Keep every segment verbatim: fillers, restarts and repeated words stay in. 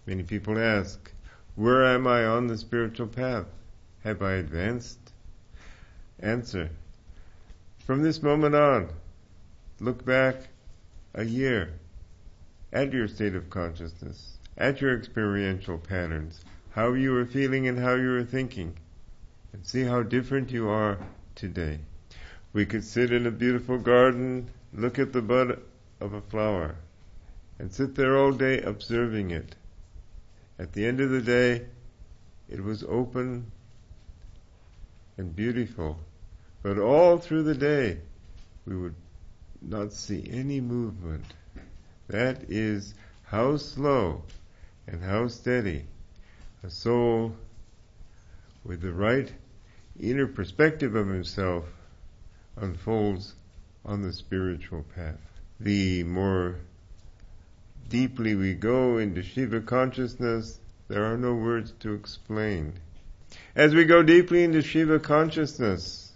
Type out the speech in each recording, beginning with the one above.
Many people ask, where am I on the spiritual path? Have I advanced? Answer, from this moment on, look back a year at your state of consciousness, at your experiential patterns, how you were feeling and how you were thinking, and see how different you are today. We could sit in a beautiful garden, look at the bud of a flower, and sit there all day observing it. At the end of the day, it was open and beautiful, but all through the day, we would not see any movement. That is how slow and how steady a soul with the right inner perspective of himself unfolds on the spiritual path. The more deeply we go into Shiva consciousness, there are no words to explain. As we go deeply into Shiva consciousness,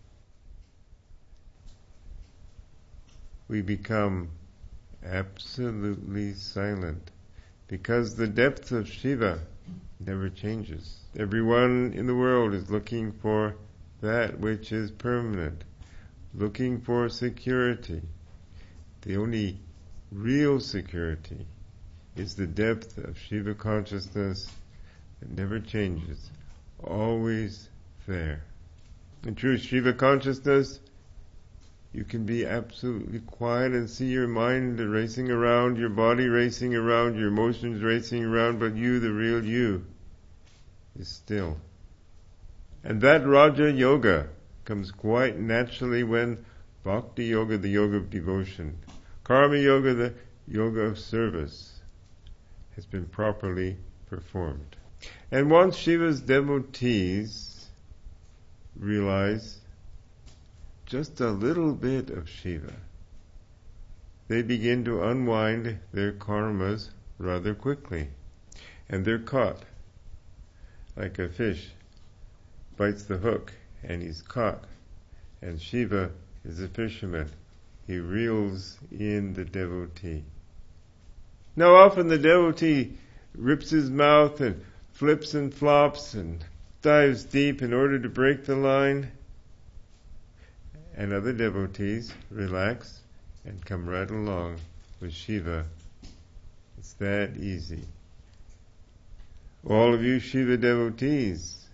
we become absolutely silent, because the depth of Shiva never changes. Everyone in the world is looking for that which is permanent, looking for security. The only real security is the depth of Shiva consciousness that never changes, always there. In true Shiva consciousness, you can be absolutely quiet and see your mind racing around, your body racing around, your emotions racing around, but you, the real you, is still. And that Raja Yoga comes quite naturally when Bhakti Yoga, the yoga of devotion, Karma Yoga, the yoga of service, has been properly performed. And once Shiva's devotees realize just a little bit of Shiva, they begin to unwind their karmas rather quickly. And they're caught. Like a fish bites the hook and he's caught. And Shiva is a fisherman. He reels in the devotee. Now often the devotee rips his mouth and flips and flops and dives deep in order to break the line. And other devotees relax and come right along with Shiva. It's that easy. All of you Shiva devotees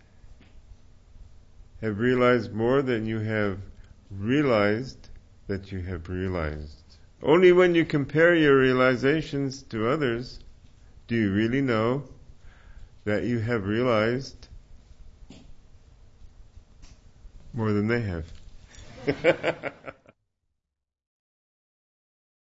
have realized more than you have realized that you have realized. Only when you compare your realizations to others do you really know that you have realized more than they have.